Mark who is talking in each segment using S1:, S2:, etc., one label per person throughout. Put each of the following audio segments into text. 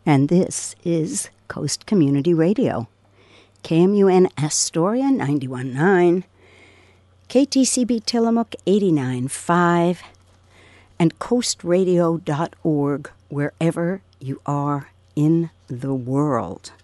S1: and this is Coast Community Radio, KMUN Astoria 91.9, KTCB Tillamook 89.5, and coastradio.org wherever you are in the world.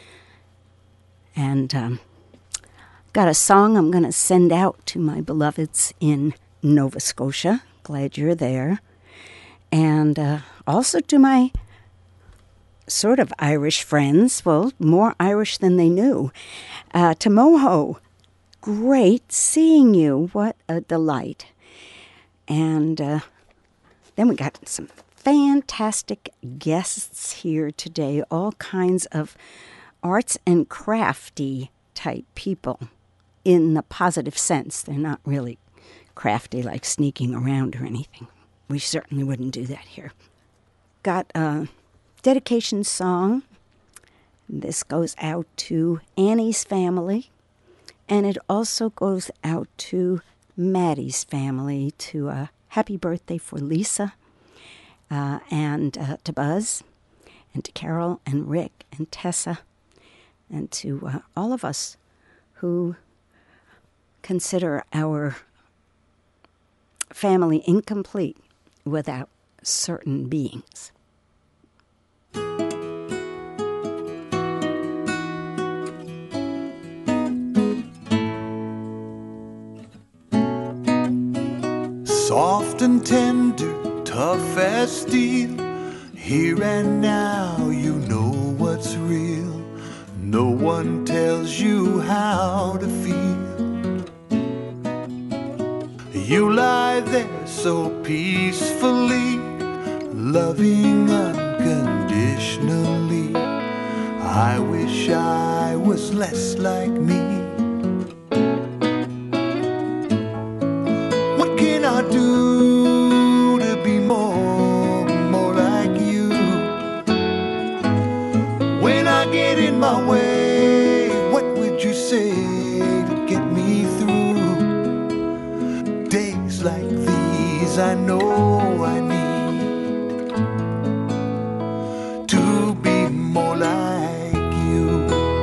S1: And got a song I'm going to send out to my beloveds in Nova Scotia. Glad you're there. And also to my sort of Irish friends, well, more Irish than they knew. To Moho, great seeing you. What a delight. And then we got some fantastic guests here today, all kinds of arts and crafty type people in the positive sense. They're not really crafty like sneaking around or anything. We certainly wouldn't do that here. Got a dedication song. This goes out to Annie's family, and it also goes out to Maddie's family, to happy birthday for Lisa, and to Buzz, and to Carol and Rick and Tessa, and to all of us who consider our family incomplete without certain beings.
S2: Soft and tender, tough as steel, here and now you know what's real. No one tells you how to feel. You lie there so peacefully, loving unconditionally. I wish I was less like me. What can I do to be more like you? When I get in my way, what would you say to get me through? Days like these I know I need to be more like you.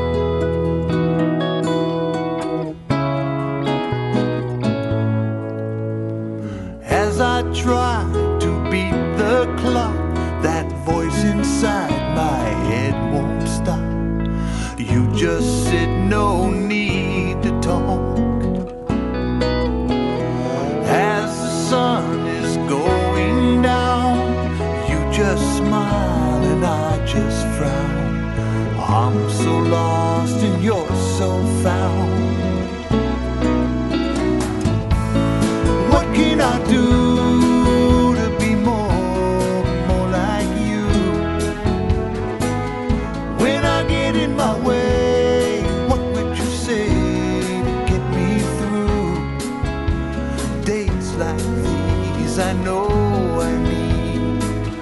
S2: As I try to beat the clock, that voice inside my head won't stop. You just sit, no need to talk. As the sun is going down, you just smile and I just frown. I'm so lost and you're so found. What can I do to be more like you? When I get in my way, what would you say to get me through? Days like these I know I need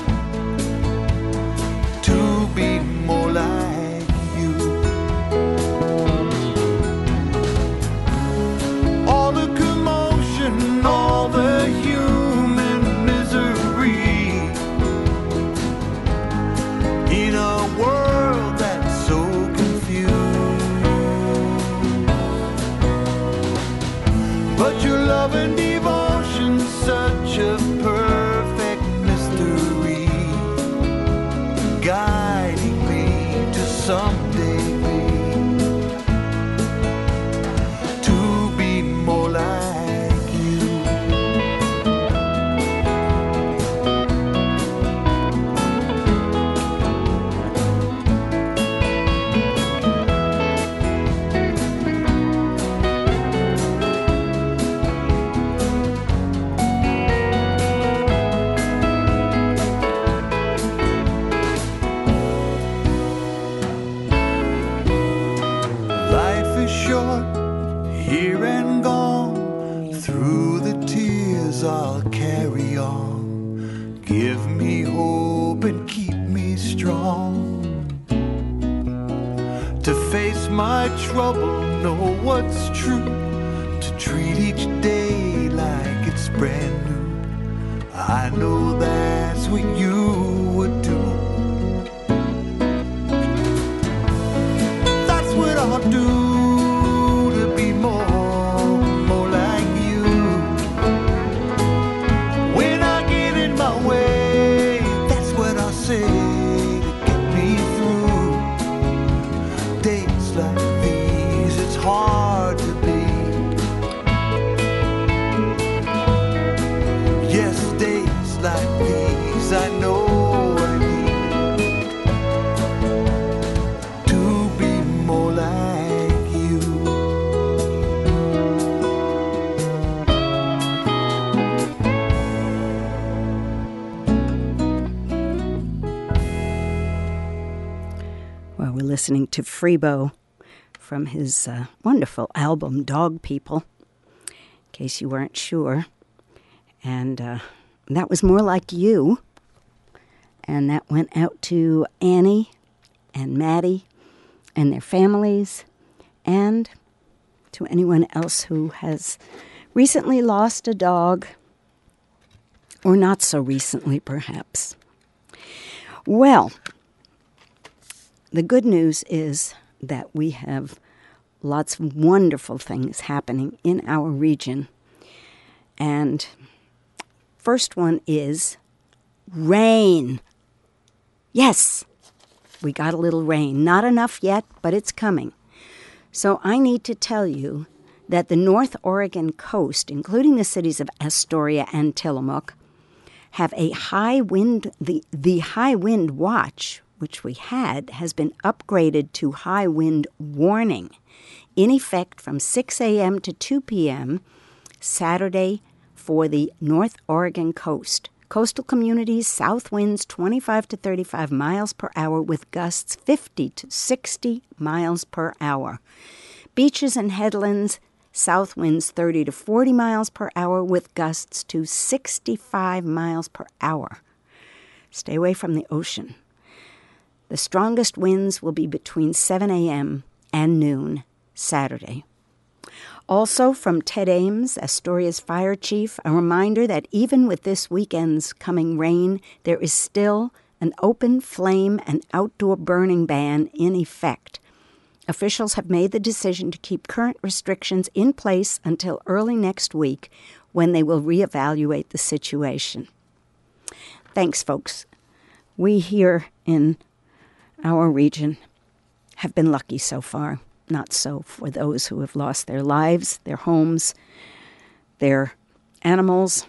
S2: to be more like you. All the commotion, all the human misery in a world that's so confused. But your love and devotion, such a perfect mystery, guiding me to someday to be more like you. Life is short, here and gone. Through the tears I'll carry on. Give me hope and keep me strong. To face my trouble, know what's true. To treat each day like it's brand new. I know that's what you would do.
S1: listening to Freebo from his wonderful album, Dog People, in case you weren't sure. And that was More Like You. And that went out to Annie and Maddie and their families, and to anyone else who has recently lost a dog, or not so recently, perhaps. Well, the good news is that we have lots of wonderful things happening in our region. And first one is rain. Yes, we got a little rain. Not enough yet, but it's coming. So I need to tell you that the North Oregon coast, including the cities of Astoria and Tillamook, have a high wind. The high wind watch, which we had, has been upgraded to high wind warning, in effect from 6 a.m. to 2 p.m. Saturday for the North Oregon coast. Coastal communities, south winds 25 to 35 miles per hour with gusts 50 to 60 miles per hour. Beaches and headlands, south winds 30 to 40 miles per hour with gusts to 65 miles per hour. Stay away from the ocean. The strongest winds will be between 7 a.m. and noon Saturday. Also, from Ted Ames, Astoria's fire chief, a reminder that even with this weekend's coming rain, there is still an open flame and outdoor burning ban in effect. Officials have made the decision to keep current restrictions in place until early next week, when they will reevaluate the situation. Thanks, folks. We here in our region have been lucky so far. Not so for those who have lost their lives, their homes, their animals,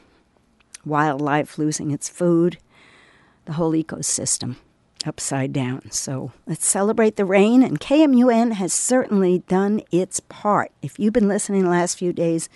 S1: wildlife losing its food, the whole ecosystem upside down. So let's celebrate the rain, and KMUN has certainly done its part. If you've been listening the last few days,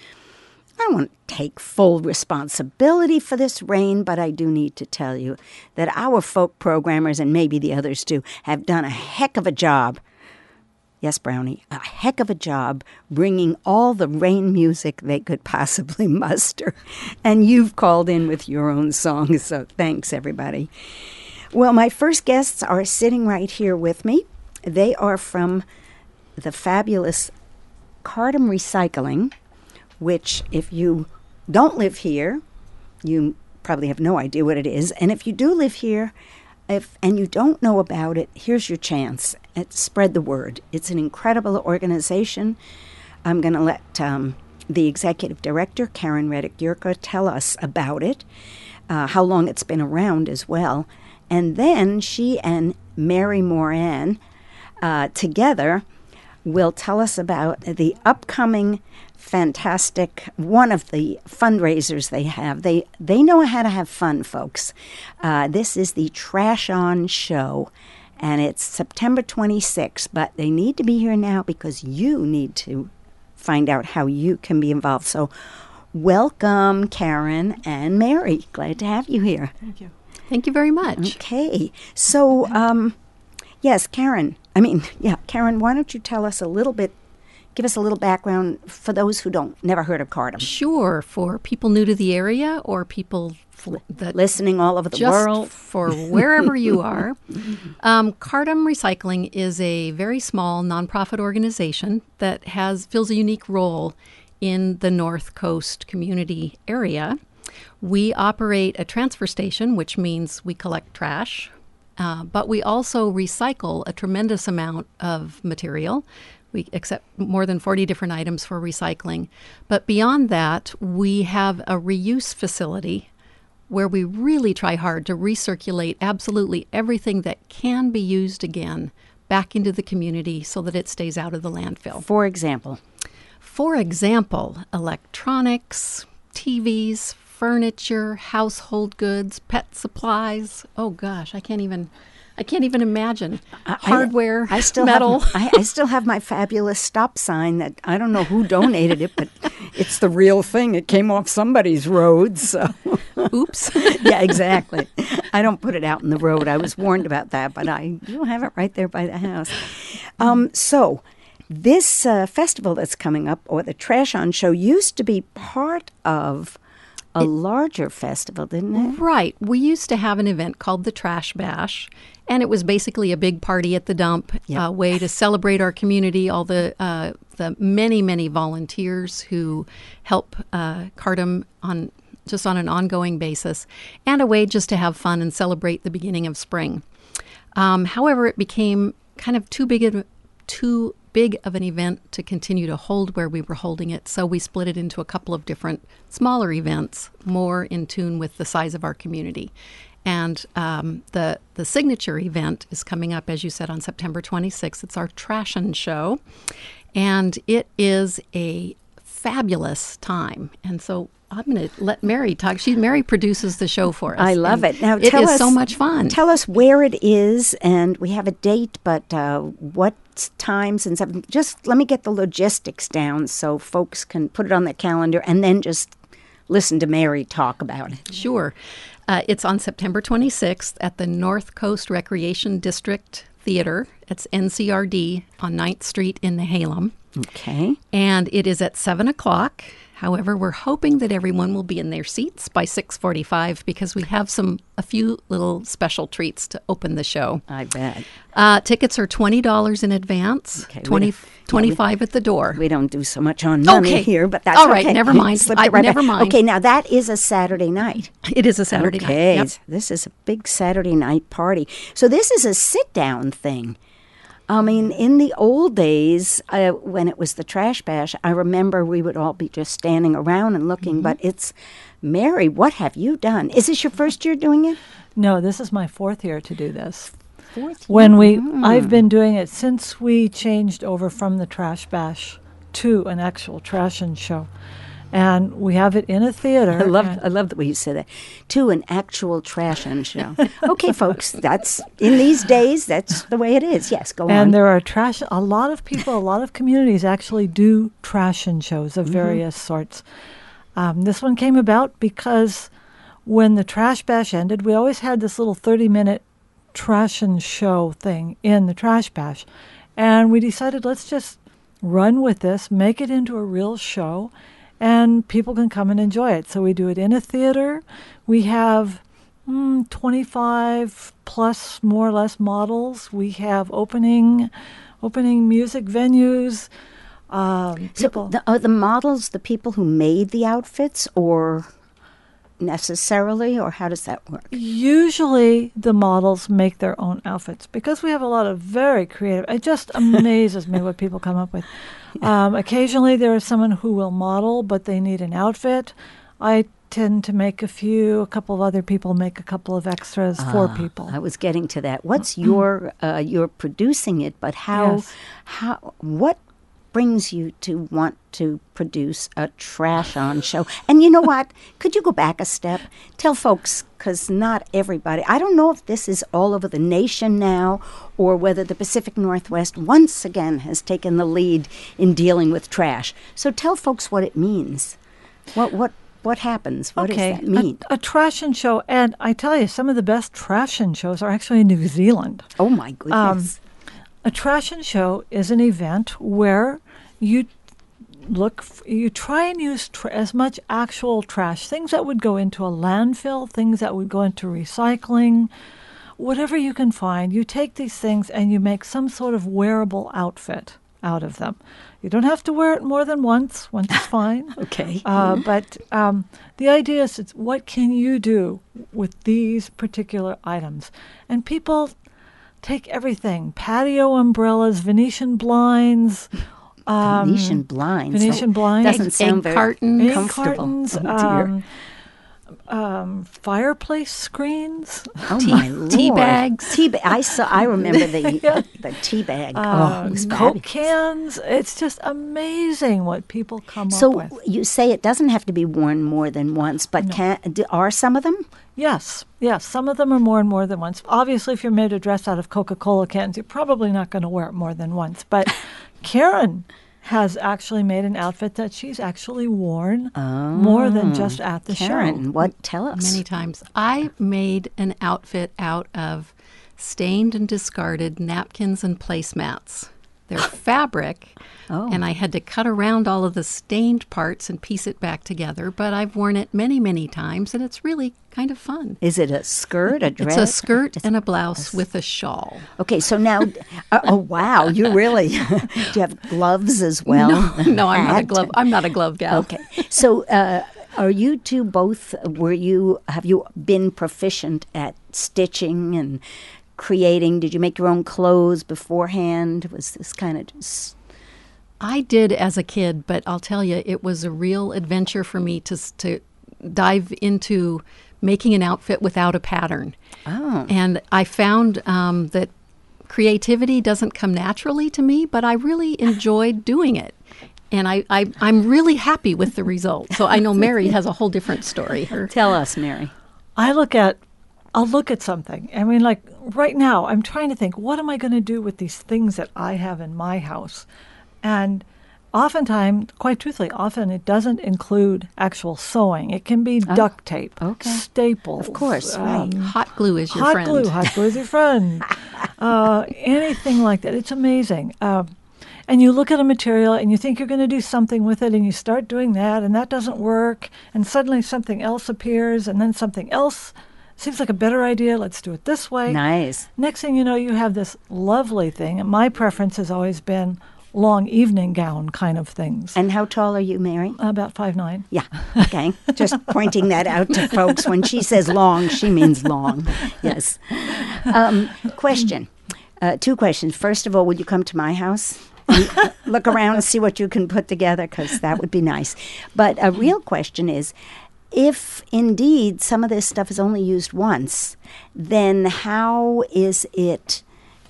S1: I don't want to take full responsibility for this rain, but I do need to tell you that our folk programmers, and maybe the others too, have done a heck of a job. Yes, Brownie, a heck of a job bringing all the rain music they could possibly muster. And you've called in with your own songs, so thanks, everybody. Well, my first guests are sitting right here with me. They are from the fabulous Cardam Recycling, which if you don't live here, you probably have no idea what it is. And if you do live here, and you don't know about it, here's your chance. Spread the word. It's an incredible organization. I'm going to let the executive director, Karen Reddick-Yurka, tell us about it, how long it's been around as well. And then she and Mary Moran together will tell us about the upcoming fantastic, one of the fundraisers they have. They know how to have fun, folks. This is the Trash On Show, and it's September 26th, but they need to be here now because you need to find out how you can be involved. So welcome, Karen and Mary. Glad to have you here.
S3: Thank you.
S4: Thank you very much.
S1: Okay. So, yes, Karen, why don't you tell us a little bit, give us a little background for those who never heard of Cardam.
S4: Sure, for people new to the area or people that
S1: listening all over the
S4: just
S1: world.
S4: For wherever you are. Cardam Recycling is a very small nonprofit organization that fills a unique role in the North Coast community area. We operate a transfer station, which means we collect trash, but we also recycle a tremendous amount of material. We accept more than 40 different items for recycling. But beyond that, we have a reuse facility where we really try hard to recirculate absolutely everything that can be used again back into the community so that it stays out of the landfill.
S1: For example?
S4: For example, electronics, TVs, furniture, household goods, pet supplies. Oh gosh, I can't even I can't even imagine. Hardware,
S1: I still
S4: metal.
S1: I still have my fabulous stop sign that I don't know who donated it, but it's the real thing. It came off somebody's road, so.
S4: Oops.
S1: Yeah, exactly. I don't put it out in the road. I was warned about that, but I do have it right there by the house. So this festival that's coming up, or the Trash On Show, used to be part of a larger festival, didn't it?
S4: Right. We used to have an event called the Trash Bash, and it was basically a big party at the dump, a way to celebrate our community, all the many, many volunteers who help Cardam on an ongoing basis, and a way just to have fun and celebrate the beginning of spring. However, it became kind of too big of an event to continue to hold where we were holding it, so we split it into a couple of different smaller events, more in tune with the size of our community. And the signature event is coming up, as you said, on September 26th. It's our Trashin' Show, and it is a fabulous time. And so I'm going to let Mary talk. Mary produces the show for us.
S1: I love it. Now,
S4: it is so much fun.
S1: Tell us where it is, and we have a date, but what times and stuff. Just let me get the logistics down so folks can put it on their calendar and then just listen to Mary talk about it.
S4: Sure. It's on September 26th at the North Coast Recreation District Theater. It's NCRD on 9th Street in Nehalem.
S1: Okay.
S4: And it is at 7 o'clock. However, we're hoping that everyone will be in their seats by 6:45 because we have a few little special treats to open the show.
S1: I bet.
S4: Tickets are $20 in advance,
S1: Okay,
S4: $25 at the door.
S1: We don't do so much on money here, but that's
S4: all right.
S1: Okay.
S4: Never mind. Never mind.
S1: Okay, now that is a Saturday night.
S4: It is a Saturday night.
S1: Okay,
S4: Yep.
S1: This is a big Saturday night party. So this is a sit-down thing. I mean, in the old days, when it was the Trash Bash, I remember we would all be just standing around and looking. But it's, Mary, what have you done? Is this your first year doing it?
S3: No, this is my 4th year to do this.
S1: Fourth year?
S3: I've been doing it since we changed over from the Trash Bash to an actual Trashin' Show. And we have it in a theater.
S1: I love the way you said that. To an actual Trashin' Show. Okay, folks, that's in these days. That's the way it is. Yes, go on.
S3: And there are a lot of people, a lot of communities actually do Trashin' shows of various sorts. This one came about because when the Trash Bash ended, we always had this little 30-minute Trashin' Show thing in the Trash Bash, and we decided let's just run with this, make it into a real show. And people can come and enjoy it. So we do it in a theater. We have 25 plus, more or less, models. We have opening music venues.
S1: So are the models the people who made the outfits, or necessarily, or how does that work?
S3: Usually the models make their own outfits because we have a lot of very creative. It just amazes me what people come up with. Occasionally there is someone who will model, but they need an outfit. I tend to make a couple of other people make a couple of extras for people.
S1: I was getting to that. What's you're producing it, but what brings you to want to produce a Trash On Show? And you know what? Could you go back a step? Tell folks, because not everybody, I don't know if this is all over the nation now or whether the Pacific Northwest once again has taken the lead in dealing with trash. So tell folks what it means. What happens? What does that mean?
S3: A Trashin' Show, and I tell you, some of the best Trashin' shows are actually in New Zealand.
S1: Oh, my goodness.
S3: A Trashin' Show is an event where you try and use as much actual trash, things that would go into a landfill, things that would go into recycling, whatever you can find. You take these things and you make some sort of wearable outfit out of them. You don't have to wear it more than once. Once is fine.
S1: Okay.
S3: But the idea is, what can you do with these particular items? And people take everything: patio umbrellas, Venetian blinds.
S1: Venetian blinds.
S3: Venetian blinds.
S1: Doesn't sound very
S4: cartons.
S1: comfortable.
S3: Cartons.
S1: Oh, dear.
S3: fireplace screens,
S1: Oh my Lord!
S4: tea bags.
S1: I remember the tea bag. It was
S3: Coke
S1: fabulous.
S3: cans. It's just amazing what people come up
S1: So
S3: with.
S1: you say it doesn't have to be worn more than once, but are some of them?
S3: Yes. Some of them are more than once. Obviously, if you're made a dress out of Coca-Cola cans, you're probably not going to wear it more than once. But Karen has actually made an outfit that she's actually worn more than just at the
S1: Karen,
S3: show.
S1: what? Tell us.
S4: Many times. I made an outfit out of stained and discarded napkins and placemats. They're fabric, and I had to cut around all of the stained parts and piece it back together. But I've worn it many, many times, and it's really kind of fun.
S1: Is it a skirt, a dress?
S4: It's a skirt and a blouse with a shawl.
S1: Okay, so now, oh wow, you really, do you have gloves as well?
S4: No, I'm not a
S1: Hat?
S4: glove. I'm not a glove gal.
S1: Okay, so are you two both, have you been proficient at stitching and creating? Did you make your own clothes beforehand? Was this kind of just...
S4: I did as a kid, but I'll tell you, it was a real adventure for me to dive into making an outfit without a pattern.
S1: Oh.
S4: And I found that creativity doesn't come naturally to me, but I really enjoyed doing it. And I'm really happy with the result. So I know Mary has a whole different story.
S1: Tell us, Mary.
S3: I'll look at something. I mean, like right now, I'm trying to think, what am I going to do with these things that I have in my house? And oftentimes, quite truthfully, often it doesn't include actual sewing. It can be duct tape, staples.
S1: Of course, right.
S4: Hot glue is your
S3: Hot
S4: friend.
S3: glue is your friend. Anything like that. It's amazing. And you look at a material and you think you're going to do something with it, and you start doing that, and that doesn't work, and suddenly something else appears, and then something else seems like a better idea. Let's do it this way.
S1: Nice.
S3: Next thing you know, you have this lovely thing. And my preference has always been long evening gown kind of things.
S1: And how tall are you, Mary?
S3: About 5'9".
S1: Yeah, okay. Just pointing that out to folks. When she says long, she means long. Yes. Question. 2 questions. First of all, would you come to my house? And look around and see what you can put together, because that would be nice. But a real question is, if indeed some of this stuff is only used once, then how is it...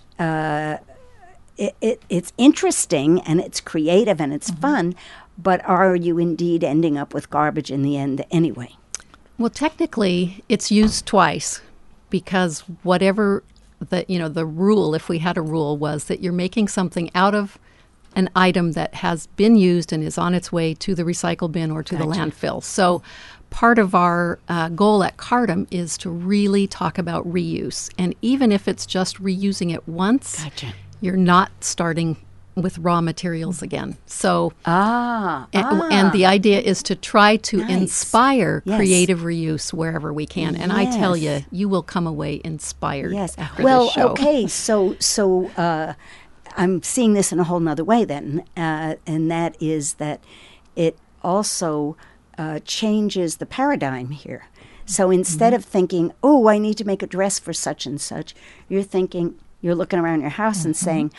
S1: It's interesting and it's creative and it's fun, but are you indeed ending up with garbage in the end anyway?
S4: Well, technically, it's used twice, because whatever the rule, if we had a rule, was that you're making something out of an item that has been used and is on its way to the recycle bin or to the landfill. So part of our goal at Cardam is to really talk about reuse. And even if it's just reusing it once, you're not starting with raw materials again. So, and the idea is to try to inspire creative reuse wherever we can. And I tell you, you will come away inspired after this show.
S1: Okay, so I'm seeing this in a whole nother way then, and that is that it also changes the paradigm here. So instead of thinking, oh, I need to make a dress for such and such, you're looking around your house and saying,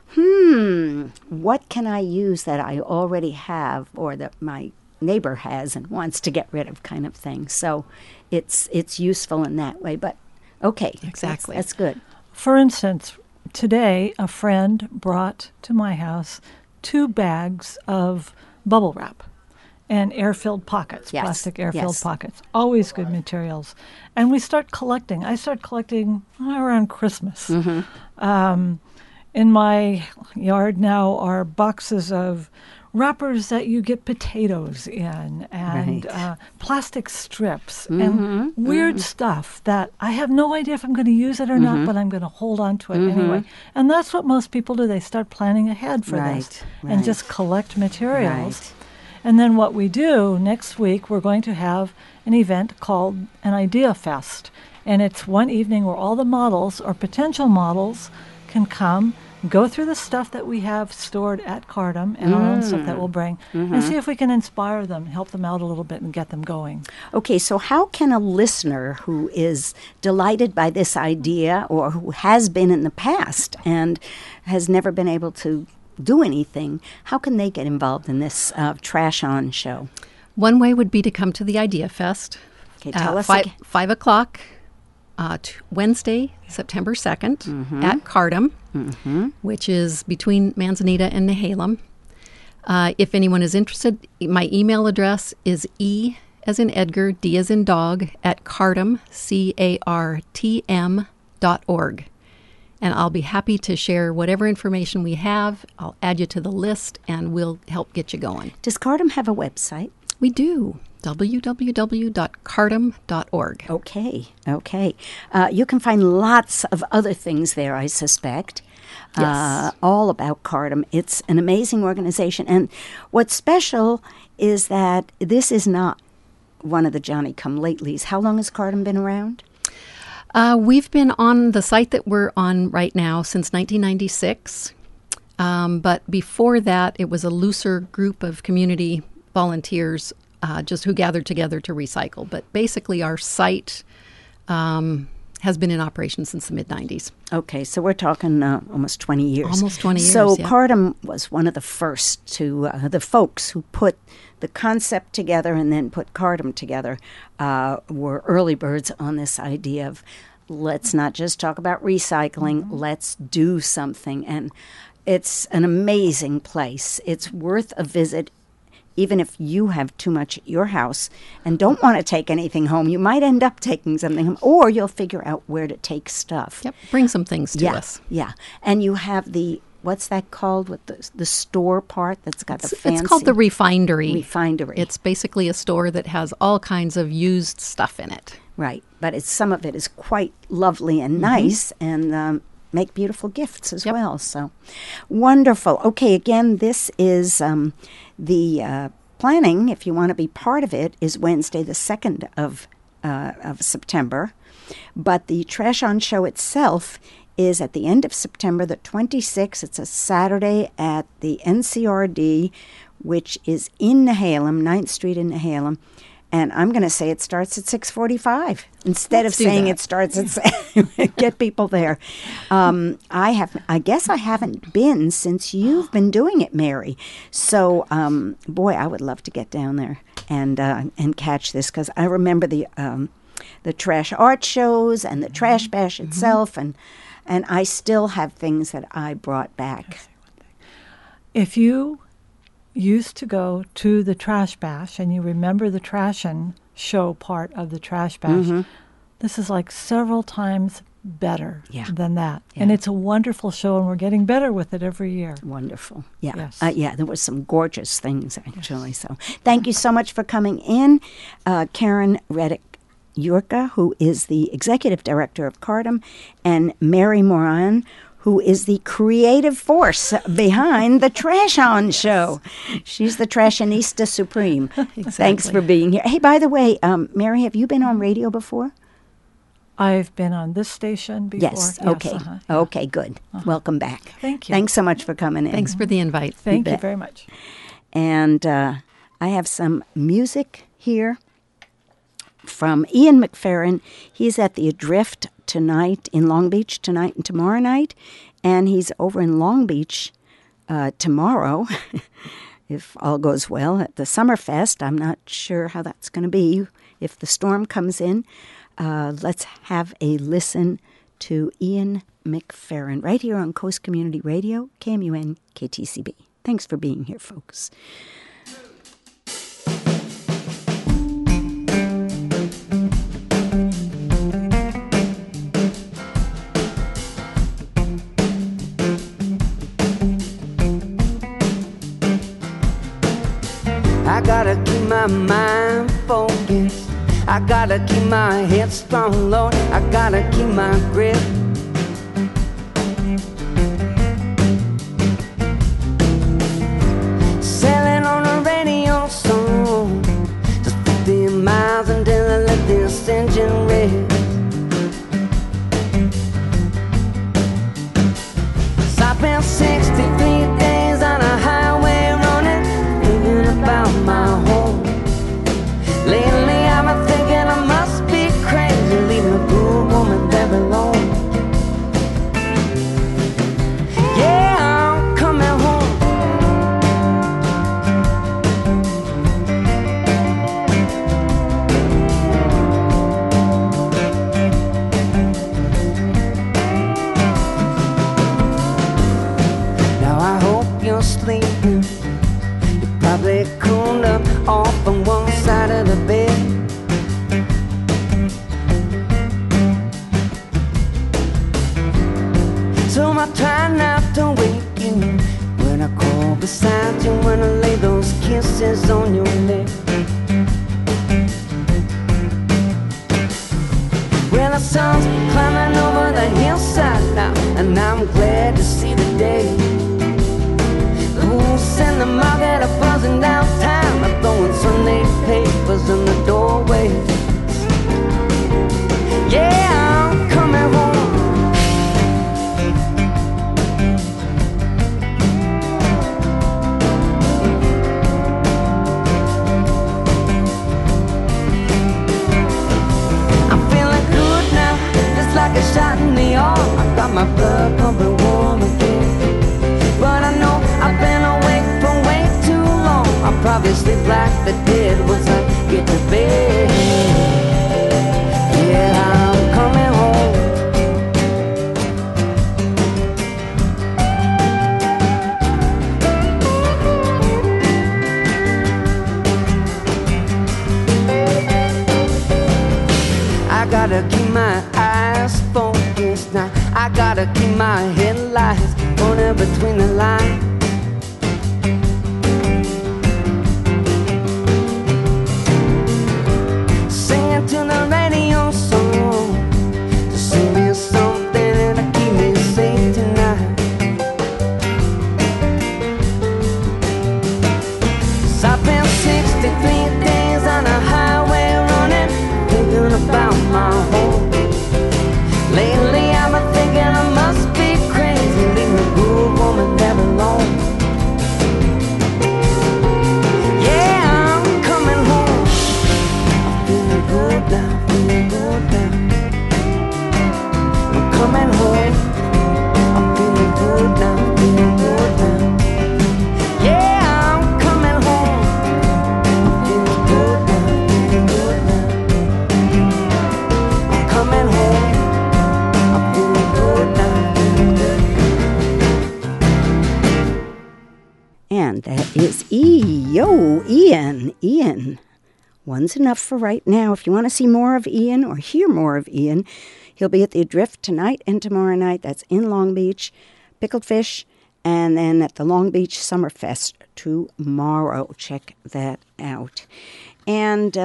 S1: what can I use that I already have or that my neighbor has and wants to get rid of, kind of thing. So it's useful in that way. But okay,
S4: exactly.
S1: That's good.
S3: For instance, today a friend brought to my house 2 bags of bubble wrap and air-filled pockets, plastic air-filled pockets. Always good materials. And we start collecting. I start collecting around Christmas. In my yard now are boxes of wrappers that you get potatoes in, and plastic strips, and weird stuff that I have no idea if I'm going to use it or not, but I'm going to hold on to it anyway. And that's what most people do. They start planning ahead for this and just collect materials. And then what we do next week, we're going to have an event called an Idea Fest. And it's one evening where all the models or potential models can come, go through the stuff that we have stored at Cardam and our own stuff that we'll bring, and see if we can inspire them, help them out a little bit, and get them going.
S1: Okay, so how can a listener who is delighted by this idea or who has been in the past and has never been able to do anything, how can they get involved in this Trash On show?
S4: One way would be to come to the Idea Fest
S1: Okay, tell us
S4: five,
S1: again.
S4: 5 o'clock, Wednesday, September 2nd, at Cardam, which is between Manzanita and Nehalem. If anyone is interested, my email address is E as in Edgar, D as in dog, at Cartm, CARTM.org. And I'll be happy to share whatever information we have. I'll add you to the list, and we'll help get you going.
S1: Does Cardam have a website?
S4: We do. www.cartm.org.
S1: Okay. You can find lots of other things there, I suspect.
S4: Yes.
S1: All about Cardam. It's an amazing organization. And what's special is that this is not one of the Johnny-come-latelys. How long has Cardam been around?
S4: We've been on the site that we're on right now since 1996. But before that, it was a looser group of community volunteers just who gathered together to recycle. But basically, our site has been in operation since the mid-'90s.
S1: Okay, so we're talking almost 20 years.
S4: Almost 20 years,
S1: So
S4: yeah.
S1: Cardam was one of the first to, the folks who put the concept together and then put Cardam together were early birds on this idea of let's not just talk about recycling, let's do something. And it's an amazing place. It's worth a visit. Even if you have too much at your house and don't want to take anything home, you might end up taking something home, or you'll figure out where to take stuff.
S4: Yep, bring some things to us.
S1: Yeah. And you have what's that called, with the store part that's got the fancy...
S4: It's called the Refindery.
S1: Refindery.
S4: It's basically a store that has all kinds of used stuff in it.
S1: Right. But some of it is quite lovely and nice, and make beautiful gifts as well. So wonderful. Okay, again, this is the planning, if you want to be part of it, is Wednesday the 2nd of September. But the Trash On show itself is at the end of September the 26th. It's a Saturday at the NCRD, which is in Nehalem, 9th Street in Nehalem. And I'm going to say it starts at 6:45 instead of saying it starts at 7. Get people there. I guess I haven't been since you've been doing it, Mary. So, boy, I would love to get down there and catch this, because I remember the trash art shows and the trash bash itself, and I still have things that I brought back.
S3: If you used to go to the Trash Bash and you remember the Trashin' show part of the Trash Bash, this is like several times better than that.
S1: Yeah.
S3: And it's a wonderful show, and we're getting better with it every year.
S1: Wonderful. Yeah.
S3: Yes.
S1: There were some gorgeous things, actually. Yes. So thank you so much for coming in. Karen Reddick-Yurka, who is the executive director of Cardam, and Mary Moran, who is the creative force behind the Trash On show. She's the Trashinista Supreme.
S4: Exactly.
S1: Thanks for being here. Hey, by the way, Mary, have you been on radio before?
S3: I've been on this station before.
S1: Yes. Okay. Okay, good. Welcome back.
S3: Thank you.
S1: Thanks so much for coming in.
S4: Thanks for the invite.
S3: Thank you very much.
S1: And I have some music here from Ian McFerrin. He's at the Adrift tonight in Long Beach, tonight and tomorrow night. And he's over in Long Beach tomorrow, if all goes well, at the Summerfest. I'm not sure how that's going to be if the storm comes in. Let's have a listen to Ian McFerrin right here on Coast Community Radio, KMUN, KTCB. Thanks for being here, folks.
S5: I gotta keep my mind focused. I gotta keep my head strong, Lord. I gotta keep my grip. Sailing on a radio song, just 50 miles until I let this engine rip. So I spent 63 days on a highway running, thinking about my home. Lately I've been thinking I must be crazy, leaving a good woman there alone. Yeah, I'm coming home. I try not to wake you when I crawl beside you, when I lay those kisses on your lips. Well, the sun's climbing over the hillside now, and I'm glad to see the day. Who's in the market are buzzing downtown, I'm throwing Sunday papers in the doorway. Yeah, I'm coming home. Like a shot in the arm, I got my blood pumping warm again. But I know I've been awake for way too long. I'll probably sleep like the dead once I get to bed. Yeah, I'm coming home. I gotta keep my eyes focused now. I gotta keep my headlights running between the lines. Singing to the radio song to sing me something and to keep me safe tonight. 'Cause I've been 63 days on a highway running, thinking about my home. Lately I've been thinking I must be crazy, leaving a good woman there alone. Yeah, I'm coming home. I'm feeling good now, feeling good now. I'm coming home. I'm feeling good now, feeling good now. Yeah, I'm coming home. I'm feeling good now, feeling good now. I'm coming home.
S1: And that is Ian. Ian. One's enough for right now. If you want to see more of Ian or hear more of Ian, he'll be at the Adrift tonight and tomorrow night. That's in Long Beach, Pickled Fish, and then at the Long Beach Summerfest tomorrow. Check that out. And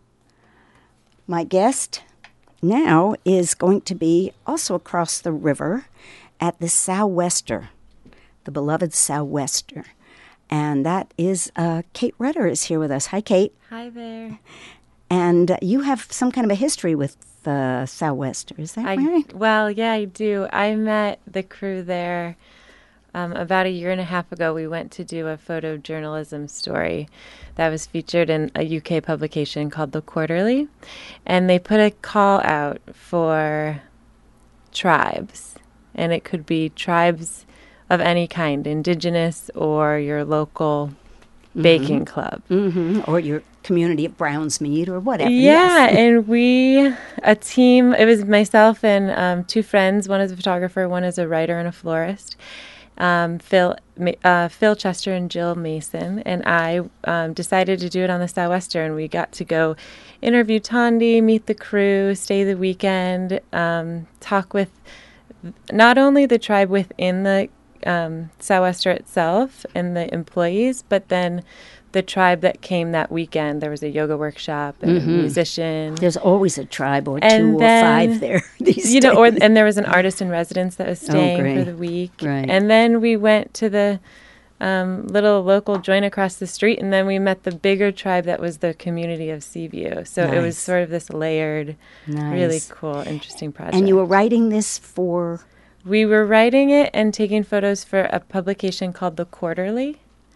S1: my guest now is going to be also across the river at the Sou'wester, the beloved Sou'wester. And that is Kate Rudder is here with us. Hi, Kate.
S6: Hi there.
S1: And you have some kind of a history with Sou'wester, is that right?
S6: Well, yeah, I do. I met the crew there about a year and a half ago. We went to do a photojournalism story that was featured in a UK publication called The Quarterly. And they put a call out for tribes. And it could be tribes of any kind, indigenous or your local baking club.
S1: Mm-hmm. Or your community of Browns Mead or whatever.
S6: Yeah,
S1: yes.
S6: And a team, it was myself and two friends. One is a photographer, one is a writer and a florist. Phil Chester and Jill Mason, and I decided to do it on the Sou'wester, and we got to go interview Tondi, meet the crew, stay the weekend, talk with not only the tribe within the Sou'wester itself and the employees, but then the tribe that came that weekend. There was a yoga workshop and a musician.
S1: There's always a tribe or
S6: and
S1: two
S6: then,
S1: or five there these days.
S6: And there was an artist in residence that was staying for the week.
S1: Right.
S6: And then we went to the little local joint across the street, and then we met the bigger tribe that was the community of Seaview. So it was sort of this layered, really cool, interesting project.
S1: And you were writing this for?
S6: We were writing it and taking photos for a publication called The Quarterly.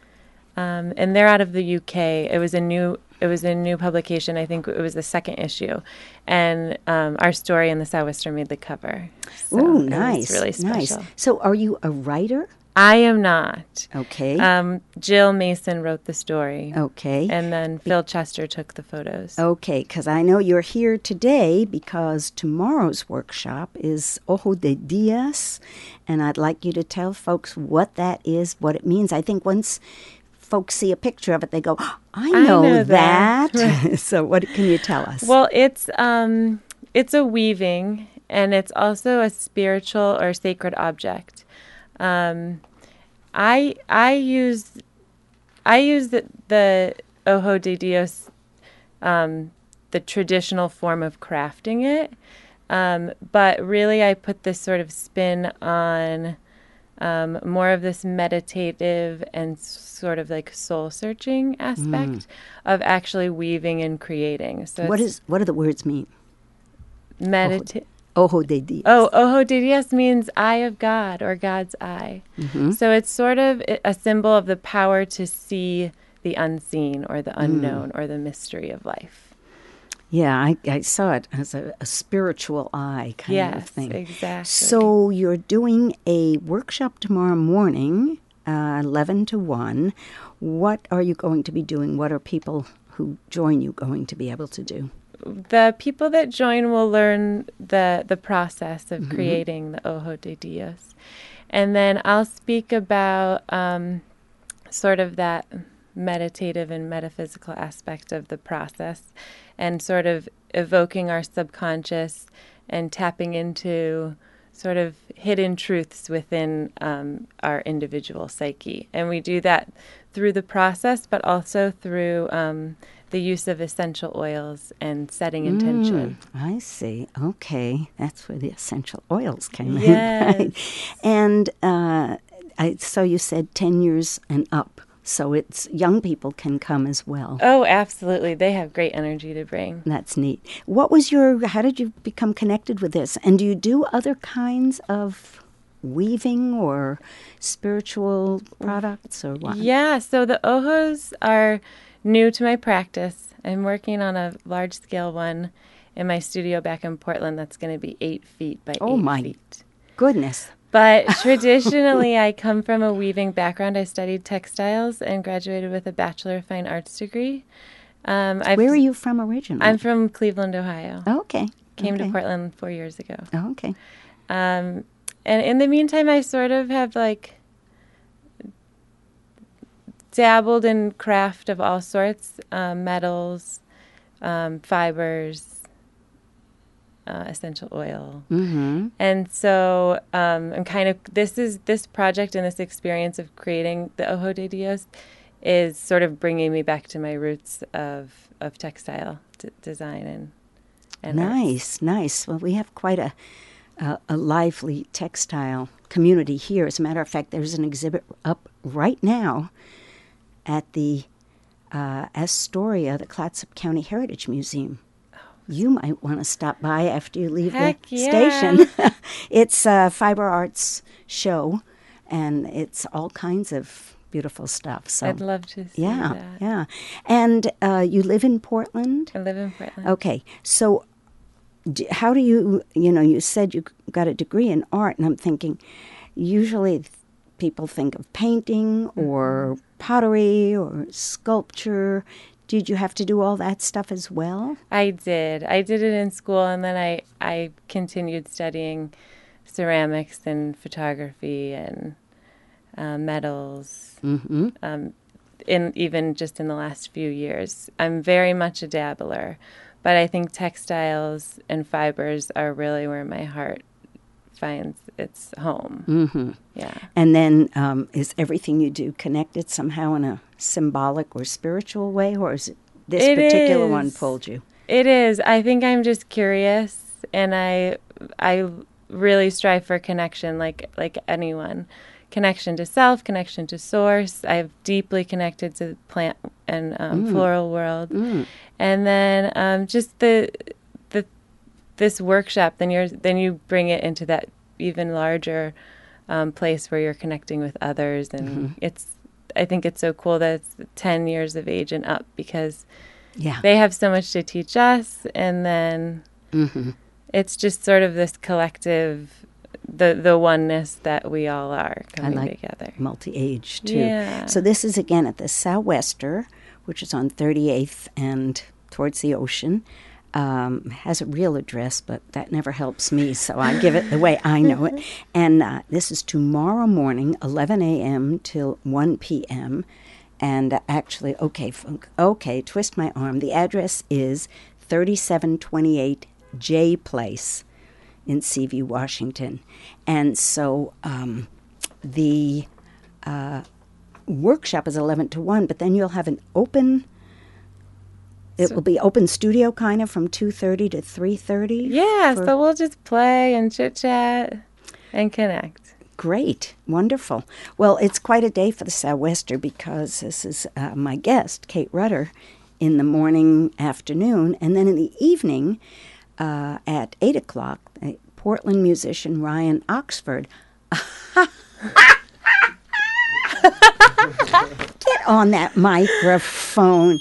S6: And they're out of the UK. It was a new publication. I think it was the second issue, and our story in the Sou'wester made the cover. So
S1: Ooh, nice!
S6: It was really special.
S1: Nice. So, are you a writer?
S6: I am not.
S1: Okay.
S6: Jill Mason wrote the story.
S1: Okay.
S6: And then Phil Chester took the photos.
S1: Okay, because I know you're here today because tomorrow's workshop is Ojo de Diaz, and I'd like you to tell folks what that is, what it means. I think once folks see a picture of it, they go, oh, I know that. So what can you tell us?
S6: Well, it's a weaving, and it's also a spiritual or sacred object. I use the Ojo de Dios, the traditional form of crafting it, but really I put this sort of spin on more of this meditative and sort of like soul-searching aspect of actually weaving and creating. So
S1: What do the words mean?
S6: meditate.
S1: Ojo de Dios.
S6: Oh, Ojo de Dios means eye of God or God's eye. So it's sort of a symbol of the power to see the unseen or the unknown or the mystery of life.
S1: Yeah, I saw it as a spiritual eye kind of thing.
S6: Yes, exactly.
S1: So you're doing a workshop tomorrow morning, 11 to 1. What are you going to be doing? What are people who join you going to be able to do?
S6: The people that join will learn the process of creating the Ojo de Dios. And then I'll speak about sort of that meditative and metaphysical aspect of the process and sort of evoking our subconscious and tapping into sort of hidden truths within our individual psyche. And we do that through the process, but also through the use of essential oils and setting intention.
S1: I see. Okay. That's where the essential oils came
S6: Yes.
S1: in. Right? And so you said 10 years and up. So it's young people can come as well.
S6: Oh, absolutely. They have great energy to bring.
S1: That's neat. How did you become connected with this? And do you do other kinds of weaving or spiritual products or what?
S6: Yeah, so the ojos are new to my practice. I'm working on a large-scale one in my studio back in Portland that's going to be 8 feet by 8 feet.
S1: Goodness.
S6: But traditionally, I come from a weaving background. I studied textiles and graduated with a Bachelor of Fine Arts degree.
S1: Where are you from originally?
S6: I'm from Cleveland, Ohio.
S1: Okay.
S6: Came to Portland 4 years ago.
S1: Okay.
S6: And in the meantime, I sort of have like dabbled in craft of all sorts, metals, fibers, essential oil. And so I'm kind of, this project and this experience of creating the Ojo de Dios is sort of bringing me back to my roots of textile design and arts.
S1: Nice. Well, we have quite a lively textile community here. As a matter of fact, there's an exhibit up right now at the Astoria, the Clatsop County Heritage Museum. You might want to stop by after you leave the station. It's a fiber arts show, and it's all kinds of beautiful stuff. So
S6: I'd love to see that.
S1: Yeah. And you live in Portland?
S6: I live in Portland.
S1: Okay. So how do you said you got a degree in art, and I'm thinking, usually people think of painting or pottery or sculpture. Did you have to do all that stuff as well?
S6: I did. I did it in school, and then I continued studying ceramics and photography and metals. Even just in the last few years, I'm very much a dabbler, but I think textiles and fibers are really where my heart finds its home. Yeah.
S1: And then is everything you do connected somehow in a symbolic or spiritual way, or is it this particular one pulled you?
S6: It is. I think I'm just curious, and I really strive for connection, like anyone. Connection to self, connection to source. I've deeply connected to the plant and floral world, and then just this workshop. Then you bring it into that even larger place where you're connecting with others, and I think it's so cool that it's 10 years of age and up, because they have so much to teach us, and then it's just sort of this collective, the oneness that we all are coming together.
S1: Multi-age, too.
S6: Yeah.
S1: So this is, again, at the Sou'Wester, which is on 38th and towards the ocean. Has a real address, but that never helps me, so I give it the way I know it. And this is tomorrow morning, 11 a.m. till 1 p.m. And actually, twist my arm. The address is 3728 J Place in Seaview, Washington. And so the workshop is 11 to 1, but then you'll have an open... It will be open studio kind of from 2:30 to 3:30?
S6: Yeah, so we'll just play and chit-chat and connect.
S1: Great. Wonderful. Well, it's quite a day for the Sou'wester because this is my guest, Kate Rudder, in the morning, afternoon, and then in the evening at 8 o'clock, Portland musician Ryan Oxford. Get on that microphone.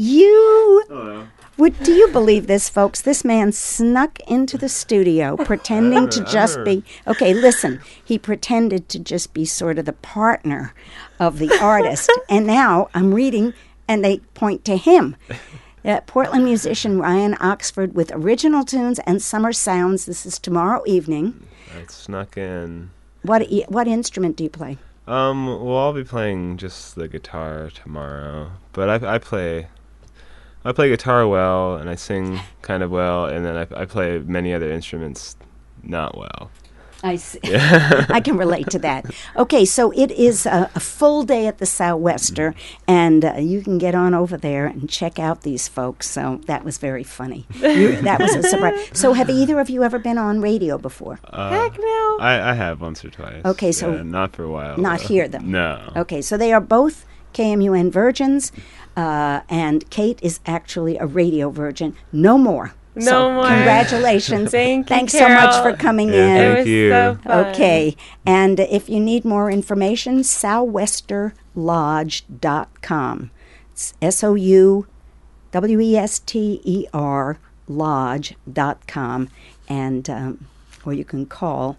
S1: Do you believe this, folks? This man snuck into the studio pretending to just be... Okay, listen. He pretended to just be sort of the partner of the artist. And now I'm reading, and they point to him. Portland musician Ryan Oxford with original tunes and summer sounds. This is tomorrow evening.
S7: I snuck in.
S1: What instrument do you play?
S7: Well, I'll be playing just the guitar tomorrow, but I play guitar well, and I sing kind of well, and then I play many other instruments not well.
S1: I see. Yeah. I can relate to that. Okay, so it is a full day at the Sou'wester, and you can get on over there and check out these folks. So that was very funny. That was a surprise. So have either of you ever been on radio before?
S6: Heck no.
S7: I have once or twice.
S1: Okay, so
S7: not for a while.
S1: Not hear them.
S7: No.
S1: Okay, so they are both KMUN virgins, and Kate is actually a radio virgin. No more.
S6: No more.
S1: Congratulations.
S6: Thanks
S1: so much for coming in.
S7: Thank
S6: It was
S7: you.
S6: so fun.
S1: Okay. And if you need more information, sou'westerlodge.com. It's SOUWESTER lodge.com. And, or you can call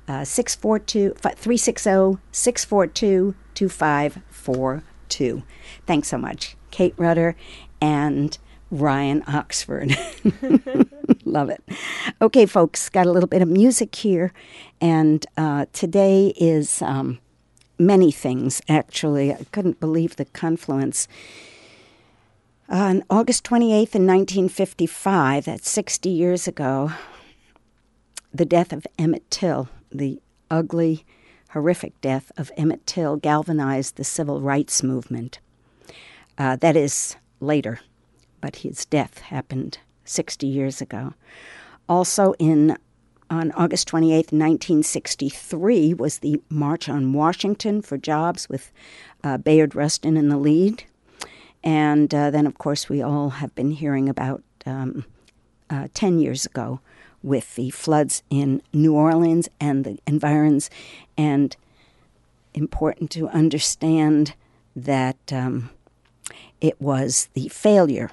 S1: 360-642-2542. Thanks so much. Kate Rudder and Ryan Oxford. Love it. Okay, folks, got a little bit of music here. And today is many things, actually. I couldn't believe the confluence. On August 28th in 1955, that's 60 years ago, the death of Emmett Till, the ugly, horrific death of Emmett Till, galvanized the civil rights movement. That is later. But his death happened 60 years ago. Also on August 28th, 1963, was the March on Washington for Jobs with Bayard Rustin in the lead. And then, of course, we all have been hearing about 10 years ago with the floods in New Orleans and the environs. And important to understand that it was the failure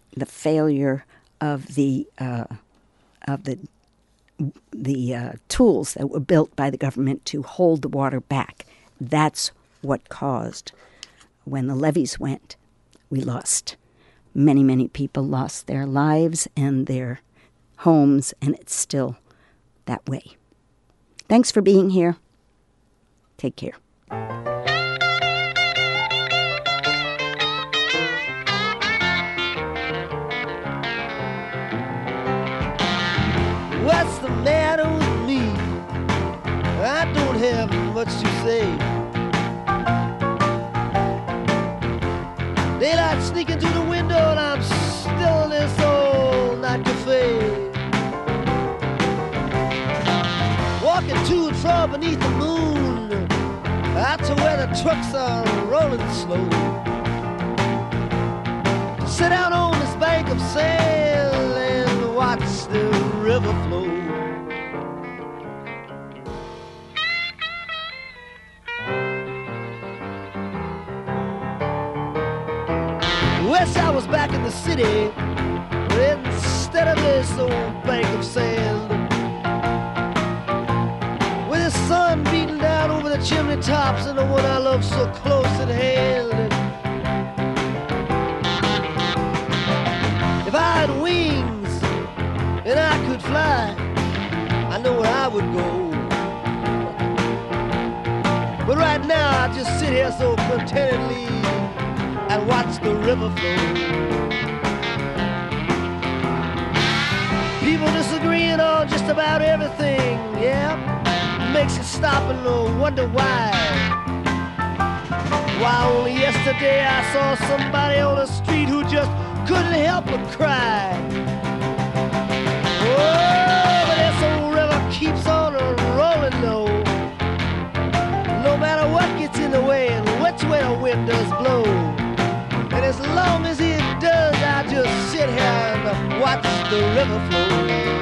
S1: of the tools that were built by the government to hold the water back. That's what caused, when the levees went, we lost. Many, many people lost their lives and their homes, and it's still that way. Thanks for being here. Take care.
S8: What's the matter with me? I don't have much to say. Daylight sneaking through the window and I'm still in this old night cafe. Walking to and fro beneath the moon, out to where the trucks are rolling slow. To sit down on this bank of sand and watch the river flow. Wish I was back in the city instead of this old bank of sand, with the sun beating down over the chimney tops and the one I love so close at hand. If I had wings and I could fly, I know where I would go. But right now I just sit here so contentedly and watch the river flow. People disagreeing on just just about everything, yeah. Makes you stop and wonder why. Why, only yesterday I saw somebody on the street who just couldn't help but cry. Oh, but this old river keeps on rolling though. No matter what gets in the way and which way the wind does blow. And as long as it does, I just sit here and watch the river flow.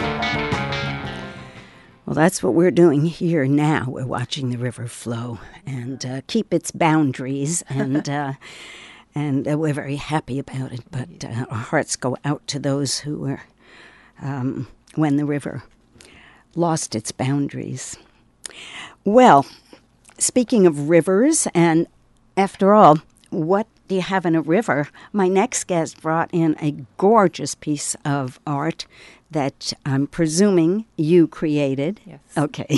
S1: Well, that's what we're doing here now. We're watching the river flow and keep its boundaries, and we're very happy about it. But our hearts go out to those who were when the river lost its boundaries. Well, speaking of rivers, and after all, what do you have in a river? My next guest brought in a gorgeous piece of art that I'm presuming you created.
S9: Yes.
S1: Okay.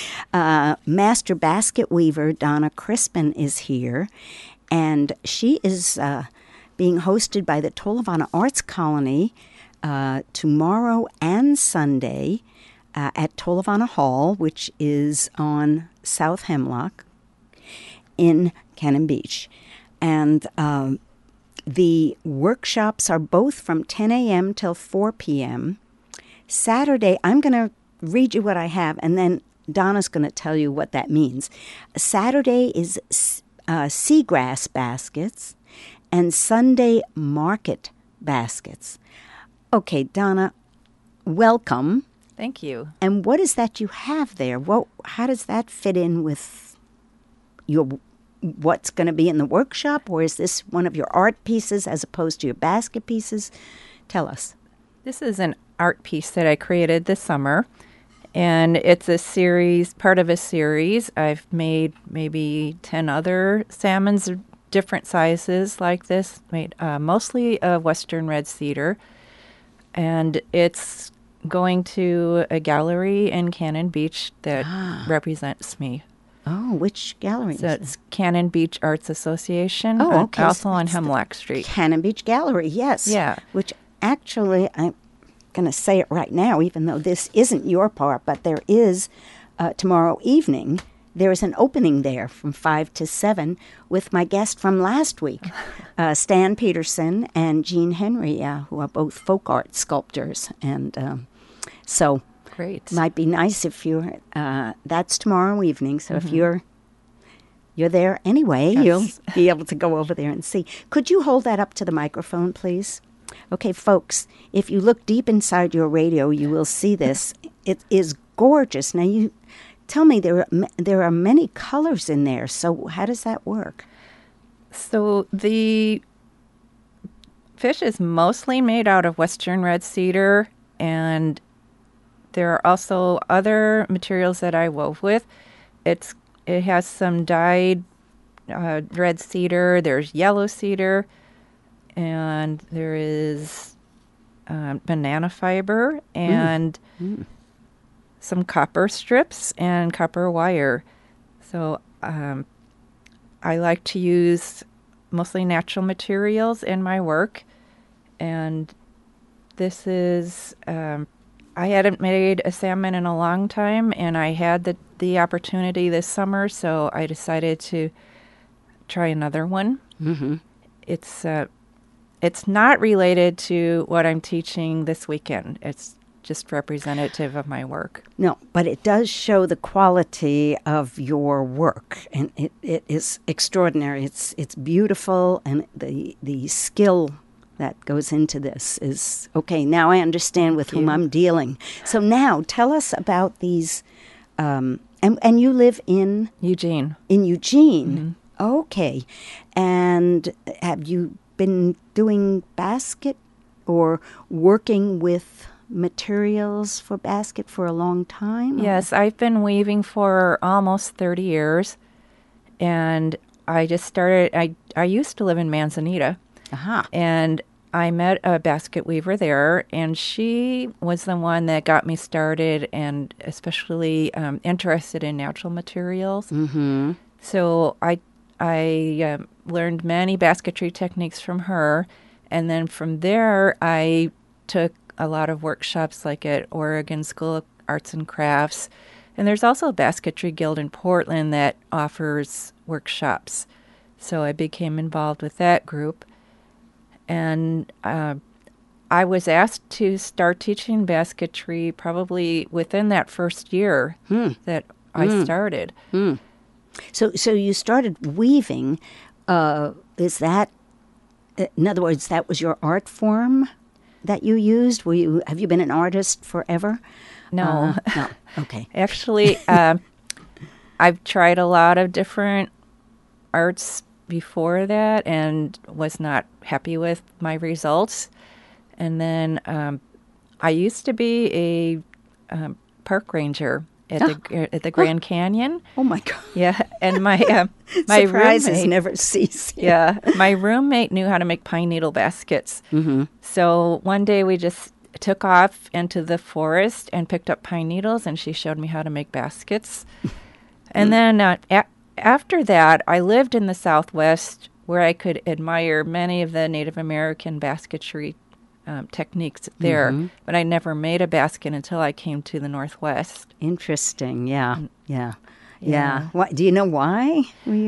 S1: Master basket weaver Donna Crispin is here, and she is being hosted by the Tolovana Arts Colony tomorrow and Sunday at Tolovana Hall, which is on South Hemlock in Cannon Beach. And the workshops are both from 10 a.m. till 4 p.m. Saturday, I'm going to read you what I have, and then Donna's going to tell you what that means. Saturday is seagrass baskets, and Sunday market baskets. Okay, Donna, welcome.
S9: Thank you.
S1: And what is that you have there? How does that fit in with what's going to be in the workshop, or is this one of your art pieces as opposed to your basket pieces? Tell us.
S9: This is an art piece that I created this summer, and it's a series, part of a series. I've made maybe 10 other salmons of different sizes like this, made mostly of Western red cedar, and it's going to a gallery in Cannon Beach that represents me.
S1: Oh, which gallery
S9: So
S1: is
S9: it's Cannon Beach Arts Association,
S1: Oh, okay.
S9: also
S1: So
S9: on
S1: it's the
S9: Hemlock Street.
S1: Cannon Beach Gallery, yes.
S9: Yeah.
S1: Which actually, I'm going to say it right now, even though this isn't your part, but there is tomorrow evening, there is an opening there from 5 to 7 with my guest from last week, Stan Peterson and Jean Henry, who are both folk art sculptors. And so
S9: Great.
S1: might be nice if you're, that's tomorrow evening, so if you're there anyway,
S9: Yes.
S1: you'll be able to go over there and see. Could you hold that up to the microphone, please? Okay, folks, if you look deep inside your radio, you will see this. It is gorgeous. Now, you tell me there are many colors in there, so how does that work?
S9: So the fish is mostly made out of Western red cedar, and there are also other materials that I wove with. It has some dyed red cedar. There's yellow cedar, and there is banana fiber and some copper strips and copper wire. So I like to use mostly natural materials in my work, and this is I hadn't made a salmon in a long time, and I had the opportunity this summer, so I decided to try another one.
S1: Mm-hmm.
S9: It's not related to what I'm teaching this weekend. It's just representative of my work.
S1: No, but it does show the quality of your work, and it is extraordinary. It's beautiful, and the skill that goes into this is, okay, now I understand with whom I'm dealing. So now tell us about these, and you live in?
S9: Eugene.
S1: In Eugene.
S9: Mm-hmm.
S1: Okay. And have you been doing basket or working with materials for basket for a long time?
S9: Yes, I've been weaving for almost 30 years, and I just started, I used to live in Manzanita, and I met a basket weaver there, and she was the one that got me started and especially interested in natural materials.
S1: Mm-hmm.
S9: So I learned many basketry techniques from her, and then from there I took a lot of workshops like at Oregon School of Arts and Crafts. And there's also a Basketry Guild in Portland that offers workshops. So I became involved with that group. And I was asked to start teaching basketry probably within that first year that I started.
S1: So you started weaving. Is that, in other words, that was your art form that you used? Have you been an artist forever?
S9: No.
S1: No. Okay.
S9: Actually, I've tried a lot of different arts before that and was not happy with my results. And then I used to be a park ranger at the Grand Canyon.
S1: Oh my God!
S9: Yeah, and my
S1: surprises
S9: roommate
S1: never cease.
S9: Yeah, my roommate knew how to make pine needle baskets. Mm-hmm. So one day we just took off into the forest and picked up pine needles, and she showed me how to make baskets. And then after that, I lived in the Southwest where I could admire many of the Native American basketry techniques there, but I never made a basket until I came to the Northwest.
S1: Interesting. Yeah. What, do you know why?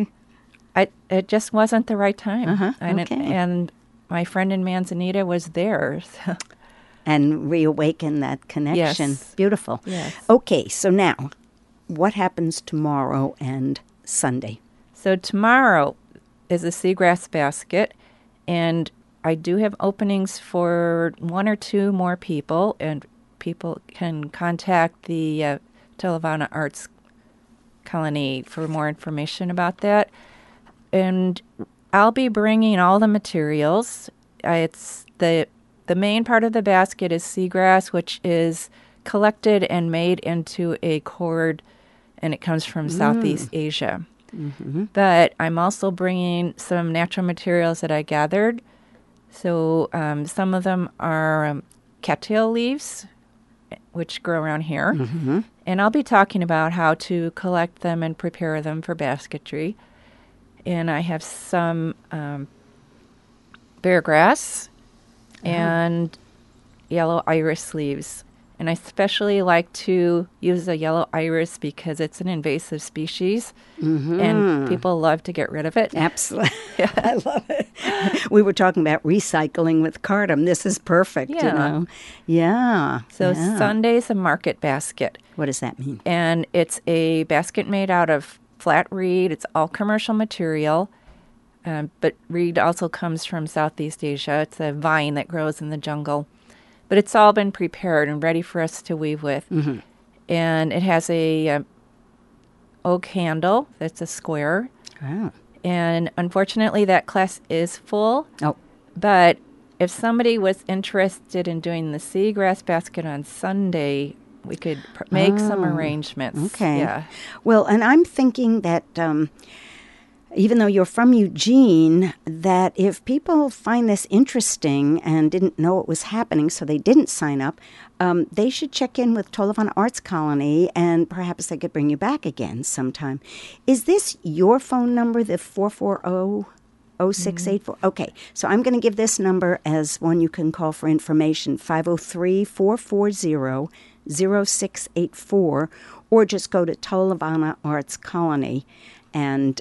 S9: It just wasn't the right time.
S1: Okay.
S9: And my friend in Manzanita was there. So.
S1: And reawaken that connection.
S9: Yes.
S1: Beautiful.
S9: Yes.
S1: Okay, so now, what happens tomorrow and Sunday?
S9: So tomorrow is a seagrass basket, and I do have openings for 1 or 2 more people, and people can contact the Talavana Arts Colony for more information about that. And I'll be bringing all the materials. It's the main part of the basket is seagrass, which is collected and made into a cord, and it comes from Southeast Asia. Mm-hmm. But I'm also bringing some natural materials that I gathered. So some of them are cattail leaves, which grow around here. Mm-hmm. And I'll be talking about how to collect them and prepare them for basketry. And I have some bear grass and yellow iris leaves. And I especially like to use the yellow iris because it's an invasive species, and people love to get rid of it.
S1: Absolutely. I love it. We were talking about recycling with cardam. This is perfect, you know. Yeah.
S9: So Sunday's a market basket.
S1: What does that mean?
S9: And it's a basket made out of flat reed. It's all commercial material. But reed also comes from Southeast Asia. It's a vine that grows in the jungle. But it's all been prepared and ready for us to weave with. Mm-hmm. And it has a oak handle that's a square.
S1: Wow.
S9: And unfortunately, that class is full.
S1: Oh.
S9: But if somebody was interested in doing the seagrass basket on Sunday, we could make some arrangements.
S1: Okay.
S9: Yeah.
S1: Well, and I'm thinking that even though you're from Eugene, that if people find this interesting and didn't know it was happening, so they didn't sign up, they should check in with Talavana Arts Colony, and perhaps they could bring you back again sometime. Is this your phone number, the 440-0684? Okay, so I'm going to give this number as one you can call for information, 503-440-0684, or just go to Talavana Arts Colony and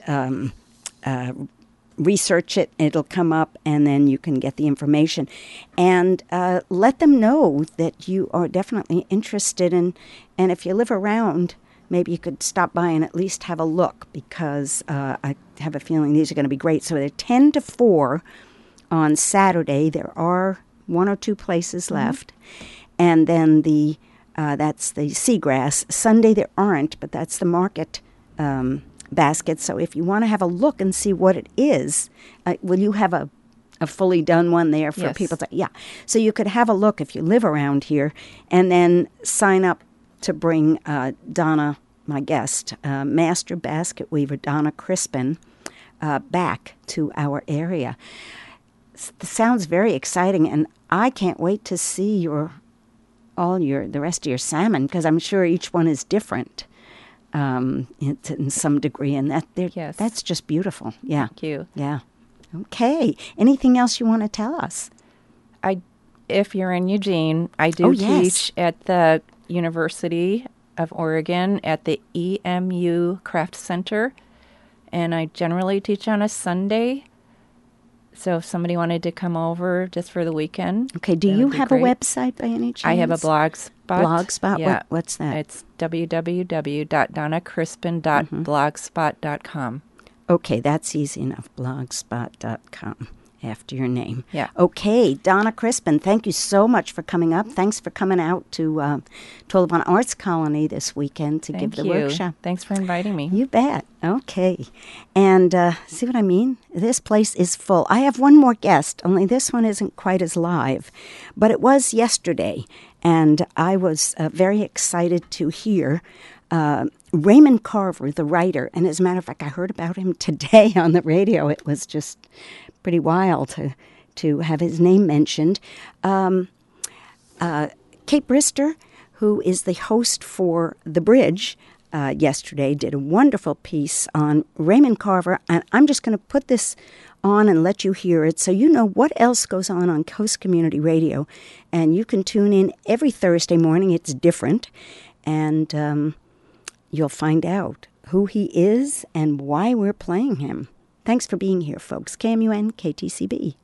S1: research it. It'll come up, and then you can get the information. And let them know that you are definitely interested in, and if you live around, maybe you could stop by and at least have a look, because I have a feeling these are going to be great. So they're 10 to 4 on Saturday. There are 1 or 2 places left. And then that's the seagrass. Sunday there aren't, but that's the market basket. So if you want to have a look and see what it is, will you have a fully done one there for people to, so you could have a look if you live around here, and then sign up to bring Donna, my guest, master basket weaver Donna Crispin, back to our area. Sounds very exciting, and I can't wait to see the rest of your salmon, because I'm sure each one is different. In some degree, and that's just beautiful. Yeah.
S9: Thank you.
S1: Yeah. Okay. Anything else you want to tell us?
S9: If you're in Eugene, I do teach at the University of Oregon at the EMU Craft Center, and I generally teach on a Sunday. So if somebody wanted to come over just for the weekend.
S1: Okay, do you have a website by any chance?
S9: I have a Blogspot.
S1: Blogspot?
S9: Yeah.
S1: What's that?
S9: It's www.donnacrispin.blogspot.com.
S1: Okay, that's easy enough. Blogspot.com. After your name.
S9: Yeah.
S1: Okay, Donna Crispin, thank you so much for coming up. Thanks for coming out to Tullibon Arts Colony this weekend to give the workshop.
S9: Thanks for inviting me.
S1: You bet. Okay. And see what I mean? This place is full. I have one more guest, only this one isn't quite as live. But it was yesterday, and I was very excited to hear Raymond Carver, the writer. And as a matter of fact, I heard about him today on the radio. It was just pretty wild to have his name mentioned. Kate Brister, who is the host for The Bridge, yesterday did a wonderful piece on Raymond Carver, and I'm just going to put this on and let you hear it so you know what else goes on Coast Community Radio, and you can tune in every Thursday morning. It's different, and you'll find out who he is and why we're playing him. Thanks for being here, folks. KMUN, KTCB.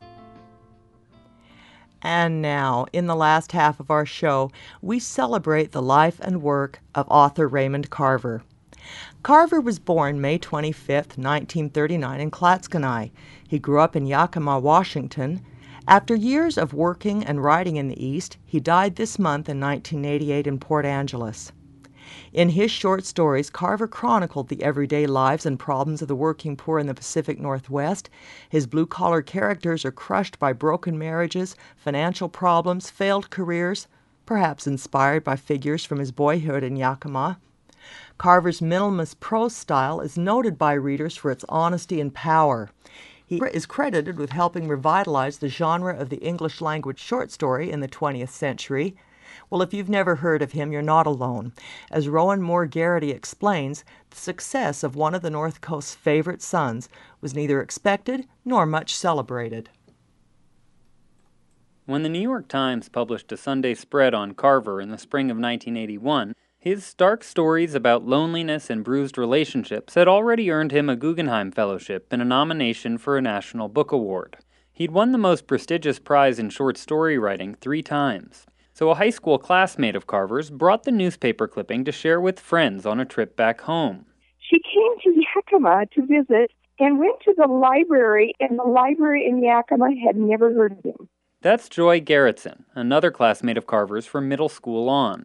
S10: And now, in the last half of our show, we celebrate the life and work of author Raymond Carver. Carver was born May 25, 1939 in Clatskanie. He grew up in Yakima, Washington. After years of working and writing in the East, he died this month in 1988 in Port Angeles. In his short stories, Carver chronicled the everyday lives and problems of the working poor in the Pacific Northwest. His blue-collar characters are crushed by broken marriages, financial problems, failed careers, perhaps inspired by figures from his boyhood in Yakima. Carver's minimalist prose style is noted by readers for its honesty and power. He is credited with helping revitalize the genre of the English-language short story in the 20th century. Well, if you've never heard of him, you're not alone. As Rowan Moore Garrity explains, the success of one of the North Coast's favorite sons was neither expected nor much celebrated.
S11: When the New York Times published a Sunday spread on Carver in the spring of 1981, his stark stories about loneliness and bruised relationships had already earned him a Guggenheim Fellowship and a nomination for a National Book Award. He'd won the most prestigious prize in short story writing 3 times. So a high school classmate of Carver's brought the newspaper clipping to share with friends on a trip back home.
S12: She came to Yakima to visit and went to the library, and the library in Yakima had never heard of him.
S11: That's Joy Gerritsen, another classmate of Carver's from middle school on.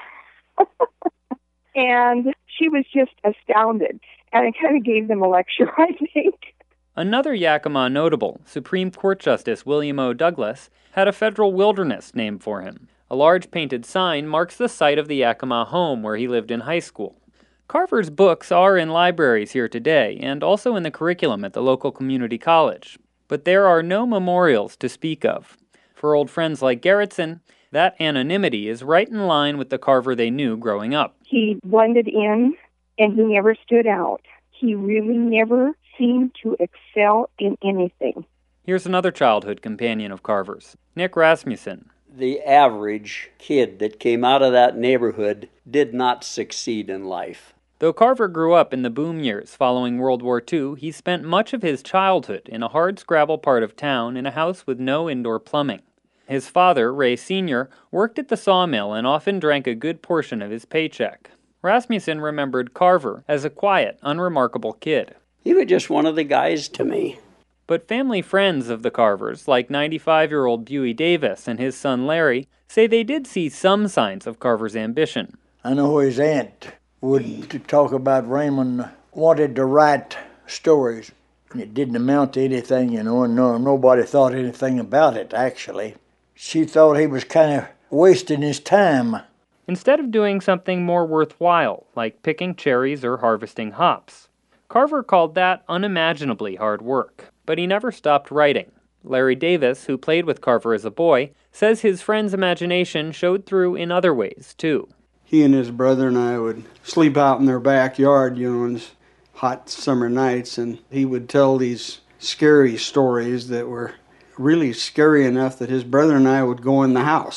S12: And she was just astounded, and it kind of gave them a lecture, I think.
S11: Another Yakima notable, Supreme Court Justice William O. Douglas, had a federal wilderness named for him. A large painted sign marks the site of the Yakima home where he lived in high school. Carver's books are in libraries here today, and also in the curriculum at the local community college. But there are no memorials to speak of. For old friends like Gerritsen, that anonymity is right in line with the Carver they knew growing up.
S12: He blended in, and he never stood out. He really never seemed to excel in anything.
S11: Here's another childhood companion of Carver's, Nick Rasmussen.
S13: The average kid that came out of that neighborhood did not succeed in life.
S11: Though Carver grew up in the boom years following World War II, he spent much of his childhood in a hardscrabble part of town in a house with no indoor plumbing. His father, Ray Sr., worked at the sawmill and often drank a good portion of his paycheck. Rasmussen remembered Carver as a quiet, unremarkable kid.
S13: He was just one of the guys to me.
S11: But family friends of the Carvers, like 95-year-old Buey Davis and his son Larry, say they did see some signs of Carver's ambition.
S14: I know his aunt would talk about Raymond wanted to write stories. It didn't amount to anything, and nobody thought anything about it, actually. She thought he was kind of wasting his time.
S11: Instead of doing something more worthwhile, like picking cherries or harvesting hops. Carver called that unimaginably hard work. But he never stopped writing. Larry Davis, who played with Carver as a boy, says his friend's imagination showed through in other ways, too.
S15: He and his brother and I would sleep out in their backyard, on hot summer nights, and he would tell these scary stories that were really scary enough that his brother and I would go in the house.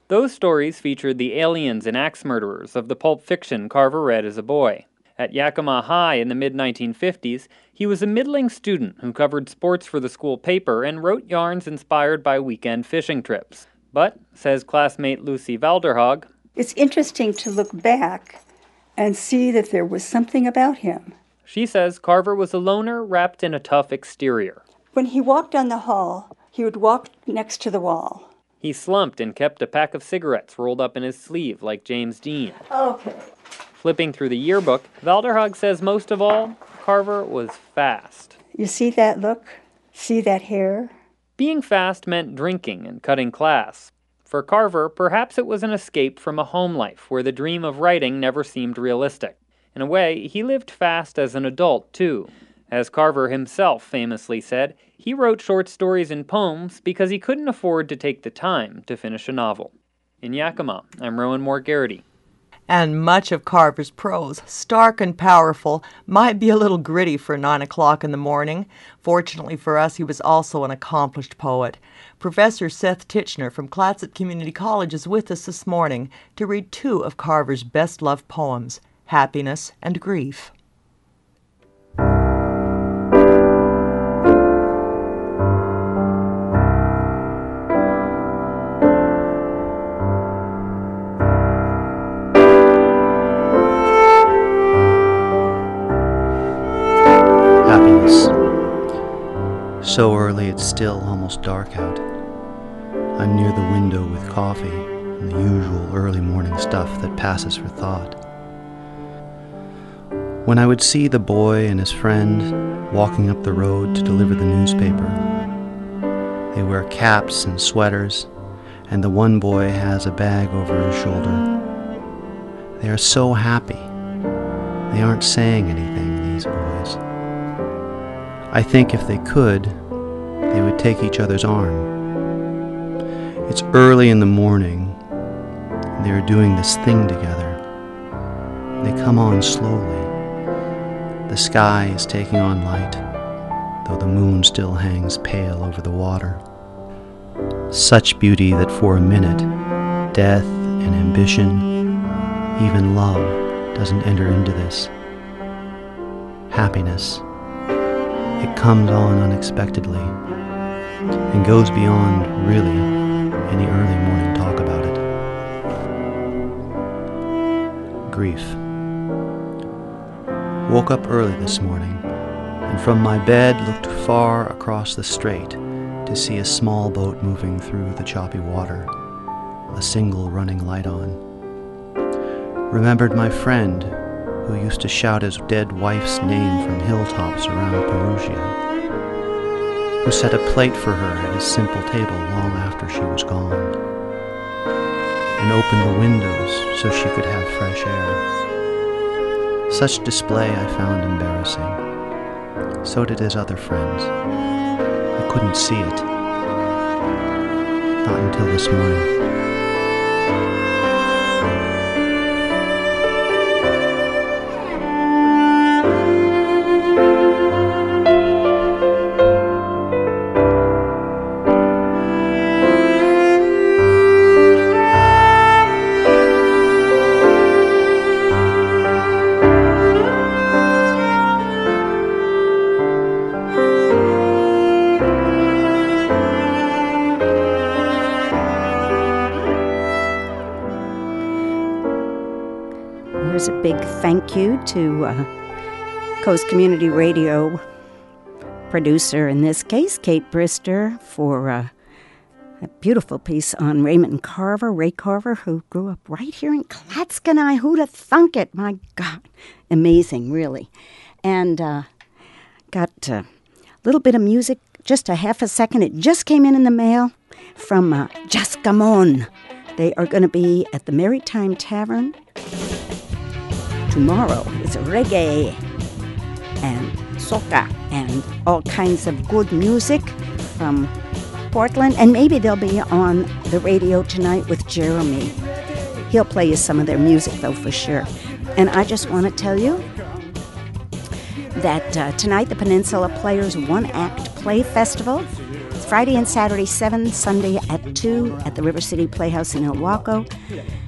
S11: Those stories featured the aliens and axe murderers of the pulp fiction Carver read as a boy. At Yakima High in the mid-1950s, he was a middling student who covered sports for the school paper and wrote yarns inspired by weekend fishing trips. But, says classmate Lucy Valderhaug,
S16: it's interesting to look back and see that there was something about him.
S11: She says Carver was a loner wrapped in a tough exterior.
S16: When he walked down the hall, he would walk next to the wall.
S11: He slumped and kept a pack of cigarettes rolled up in his sleeve like James Dean.
S16: Okay.
S11: Flipping through the yearbook, Valderhaug says most of all, Carver was fast.
S16: You see that look? See that hair?
S11: Being fast meant drinking and cutting class. For Carver, perhaps it was an escape from a home life where the dream of writing never seemed realistic. In a way, he lived fast as an adult, too. As Carver himself famously said, he wrote short stories and poems because he couldn't afford to take the time to finish a novel. In Yakima, I'm Rowan Moore Garrity.
S10: And much of Carver's prose, stark and powerful, might be a little gritty for 9 o'clock in the morning. Fortunately for us, he was also an accomplished poet. Professor Seth Titchener from Clatsop Community College is with us this morning to read 2 of Carver's best-loved poems, Happiness and Grief.
S17: So early it's still almost dark out. I'm near the window with coffee and the usual early morning stuff that passes for thought. When I would see the boy and his friend walking up the road to deliver the newspaper, they wear caps and sweaters, and the one boy has a bag over his shoulder. They are so happy. They aren't saying anything, these boys. I think if they could, they would take each other's arm. It's early in the morning, and they are doing this thing together. They come on slowly. The sky is taking on light, though the moon still hangs pale over the water. Such beauty that for a minute, death and ambition, even love, doesn't enter into this. Happiness. It comes on unexpectedly and goes beyond, really, any early morning talk about it. Grief. Woke up early this morning, and from my bed looked far across the strait to see a small boat moving through the choppy water, a single running light on. Remembered my friend, who used to shout his dead wife's name from hilltops around Perugia, who set a plate for her at his simple table long after she was gone, and opened the windows so she could have fresh air. Such display I found embarrassing. So did his other friends. I couldn't see it. Not until this morning.
S1: Here's a big thank you to Coast Community Radio producer, in this case, Kate Brister, for a beautiful piece on Raymond Carver, Ray Carver, who grew up right here in Clatskanie. Who'd have thunk it? My God, amazing, really. And got a little bit of music, just a half a second. It just came in the mail from Jaskamon. They are going to be at the Maritime Tavern tomorrow. It's reggae and soca and all kinds of good music from Portland. And maybe they'll be on the radio tonight with Jeremy. He'll play you some of their music, though, for sure. And I just want to tell you that tonight the Peninsula Players One Act Play Festival, it's Friday and Saturday 7, Sunday at 2 at the River City Playhouse in Ilwaco.